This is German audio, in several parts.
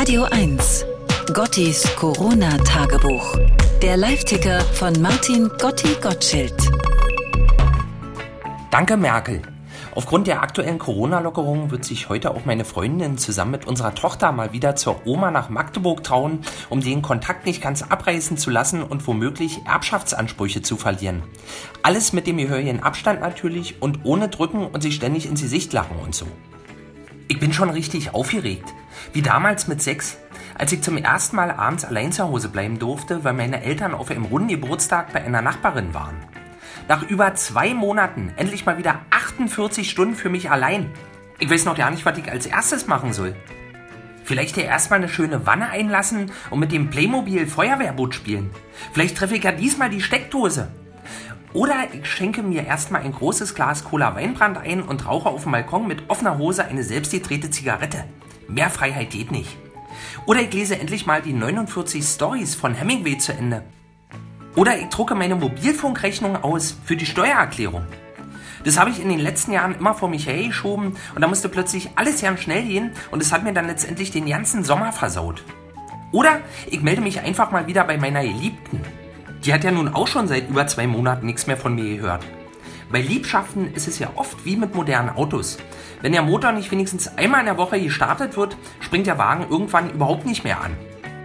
Radio 1. Gottis Corona-Tagebuch. Der Live-Ticker von Martin Gotti Gottschild. Danke, Merkel. Aufgrund der aktuellen Corona-Lockerung wird sich heute auch meine Freundin zusammen mit unserer Tochter mal wieder zur Oma nach Magdeburg trauen, um den Kontakt nicht ganz abreißen zu lassen und womöglich Erbschaftsansprüche zu verlieren. Alles mit dem gehörigen Abstand natürlich und ohne drücken und sich ständig ins Gesicht lachen und so. Ich bin schon richtig aufgeregt. Wie damals mit 6, als ich zum ersten Mal abends allein zu Hause bleiben durfte, weil meine Eltern auf einem runden Geburtstag bei einer Nachbarin waren. Nach über 2 Monaten endlich mal wieder 48 Stunden für mich allein. Ich weiß noch gar nicht, was ich als erstes machen soll. Vielleicht ja erstmal eine schöne Wanne einlassen und mit dem Playmobil Feuerwehrboot spielen. Vielleicht treffe ich ja diesmal die Steckdose. Oder ich schenke mir erstmal ein großes Glas Cola-Weinbrand ein und rauche auf dem Balkon mit offener Hose eine selbstgedrehte Zigarette. Mehr Freiheit geht nicht. Oder ich lese endlich mal die 49 Stories von Hemingway zu Ende. Oder ich drucke meine Mobilfunkrechnung aus für die Steuererklärung. Das habe ich in den letzten Jahren immer vor mich hergeschoben und da musste plötzlich alles ganz schnell gehen und es hat mir dann letztendlich den ganzen Sommer versaut. Oder ich melde mich einfach mal wieder bei meiner Geliebten. Die hat ja nun auch schon seit über 2 Monaten nichts mehr von mir gehört. Bei Liebschaften ist es ja oft wie mit modernen Autos. Wenn der Motor nicht wenigstens einmal in der Woche gestartet wird, springt der Wagen irgendwann überhaupt nicht mehr an.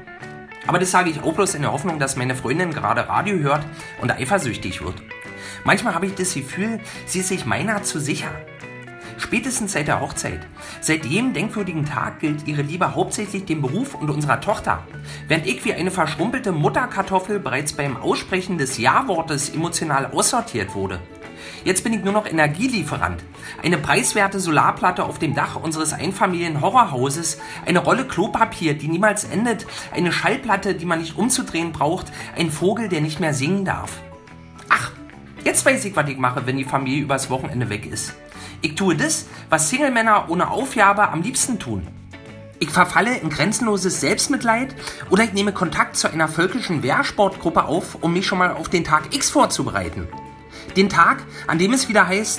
Aber das sage ich auch bloß in der Hoffnung, dass meine Freundin gerade Radio hört und eifersüchtig wird. Manchmal habe ich das Gefühl, sie ist sich meiner zu sicher. Spätestens seit der Hochzeit. Seit jedem denkwürdigen Tag gilt ihre Liebe hauptsächlich dem Beruf und unserer Tochter. Während ich wie eine verschrumpelte Mutterkartoffel bereits beim Aussprechen des Ja-Wortes emotional aussortiert wurde. Jetzt bin ich nur noch Energielieferant. Eine preiswerte Solarplatte auf dem Dach unseres Einfamilien-Horrorhauses, eine Rolle Klopapier, die niemals endet, eine Schallplatte, die man nicht umzudrehen braucht, ein Vogel, der nicht mehr singen darf. Ach, jetzt weiß ich, was ich mache, wenn die Familie übers Wochenende weg ist. Ich tue das, was Single-Männer ohne Aufgabe am liebsten tun. Ich verfalle in grenzenloses Selbstmitleid oder ich nehme Kontakt zu einer völkischen Wehrsportgruppe auf, um mich schon mal auf den Tag X vorzubereiten. Den Tag, an dem es wieder heißt: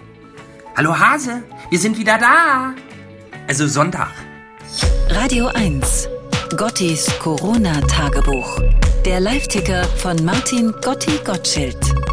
Hallo Hase, wir sind wieder da. Also Sonntag. Radio 1. Gottis Corona-Tagebuch. Der Live-Ticker von Martin Gotti Gottschild.